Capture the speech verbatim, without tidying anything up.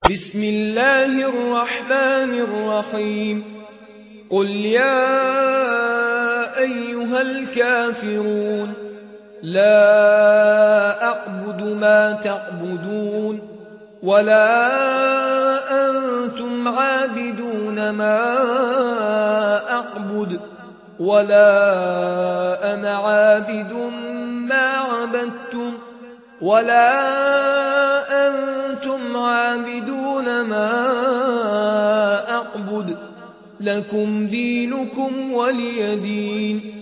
بسم الله الرحمن الرحيم قل يا أيها الكافرون لا أعبد ما تعبدون ولا أنتم عابدون ما أعبد ولا أنا عابد ما عبدتم ولا أنتم عابدون ما أعبد لكم دينكم ولي دين.